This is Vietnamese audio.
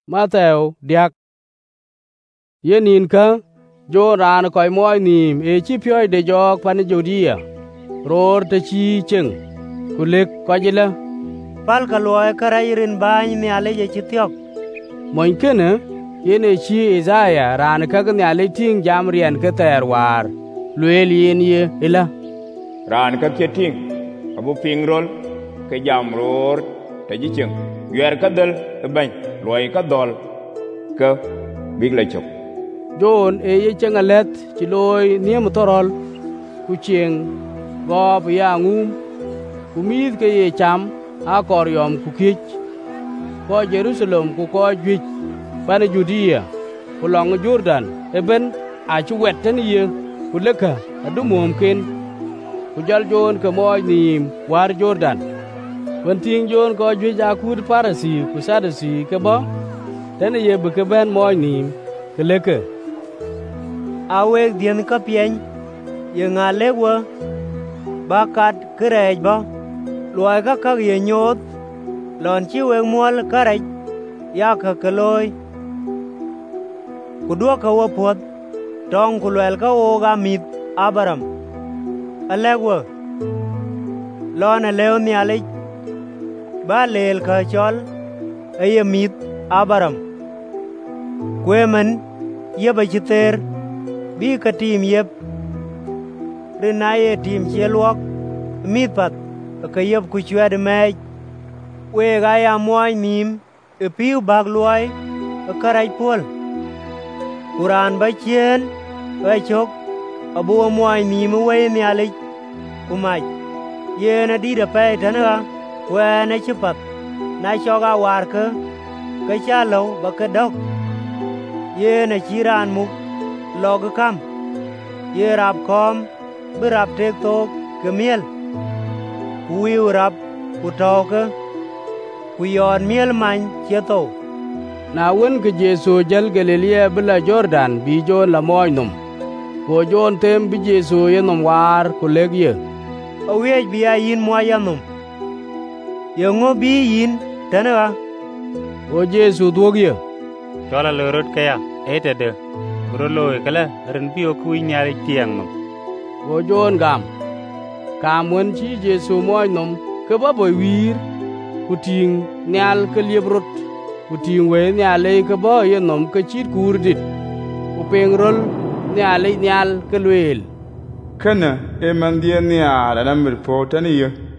Matthew diak yenin ka jo ran koy moy nim e chi pyoy de jok pan Judia ror te chi cheng kulek kojila pal ka loy karairin bany ni ale je chitiok moy kene yene chi Isaiah ran ka ne ale ting jam rien ka ter war luel yen ye ila ran ka keting abu pingrol ke jam ror te ji cheng yer ka dal ban loy ka dol ka big la chok John e ye cheng alet chi loy niem torol ku cheng go ya ngum ku mid ke ye cham a kor yom ku kich ko Jerusalem ku ko juj pan Judea ku long Jordan eben a chu wetten ye ku leka adu mom ken ku jal John ke moy nim war Jordan wen ting John ko juj a kud Parasi ku Sadasi ke bo ten ye be ke ben moy nim ke leka awek dien ka pieny ye ngale wa bakat kerej ba loy ka ye nyot lon chi we mol karaj ya ka keloy ku do ka wa pot tong ku lel ka o ga mit Abraham alegwa lon leo ni ale ba lel ka chol ay mit Abraham kwemen ye ba chiter bi ka tim yep renaye tim cheluok mit pat ka yep ku chwed me we ga ya moy nim e piu bag loy karaj pol Quran ba chen ba chok abu moy nim we ni ale kumai ye na di da pe tanwa we na chipat na choga war ka chalo ba ka dok ye na chiran mu log kam ye rap kom bi rap tek tok ke miel wi rap ku tok ku yon miel man cheto na wen ke Jesu jal Galilea bila Jordan bi Jon la moy num ko Jon tem bi Jesu ye num war ku leg ye awej bi yin moy yanum ye ngo bi yin tanwa o Jesu dwog ye chola lorot kaya etede Rolo kala ren bio ku nyari tiang no go Jon gam kam wen chi Jesu moy num ke ba boy wir ku ting nyal ke liebrot ku ting we nyale ke bo ye num ke chit kurdit ku pengrol nyale nyal ke lwel kana e mandie nia la namir po tani ye